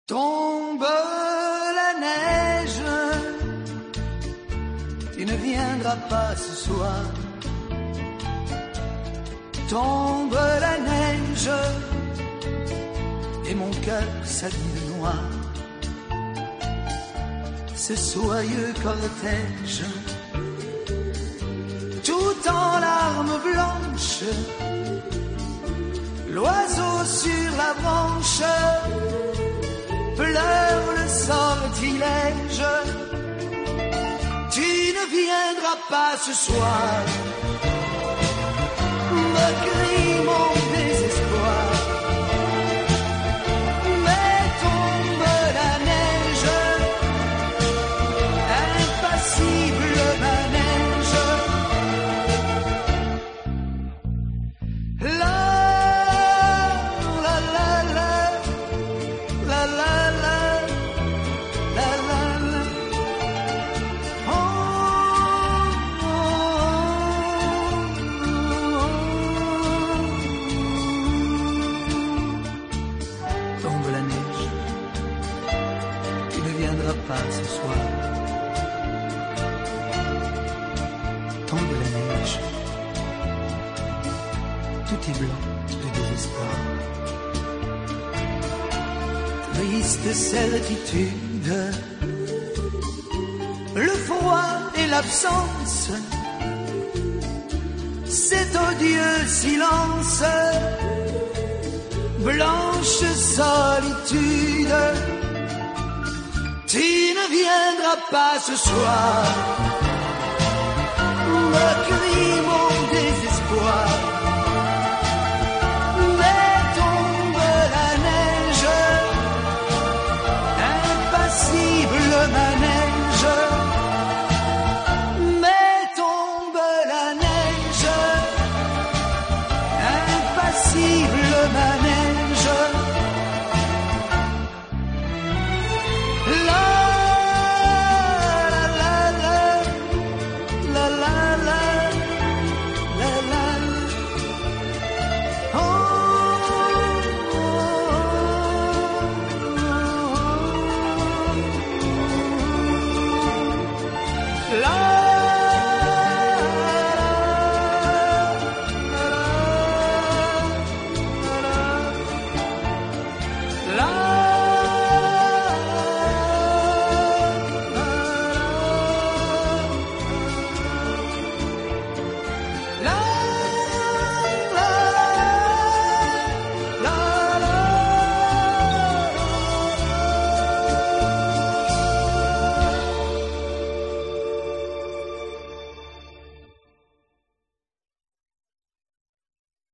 Tombe la neige, tu ne viendras pas ce soir. Tombe la neige, et mon cœur s'habille de noir. Ce soyeux cortège, tout en larmes blanches, l'oiseau sur la branche pleure le sortilège. Tu ne viendras pas ce soir, me crie mon désespoir. Mais tombe la neige, impassible manège. La la la la la la la la la la. Oh, oh, oh. Tombe la neige, tu ne viendras pas ce soir. Tombe la neige, tout est blanc de désespoir. Triste certitude, le froid et l'absence, cet odieux silence, blanche solitude. Tu ne viendras pas ce soir, me crie mon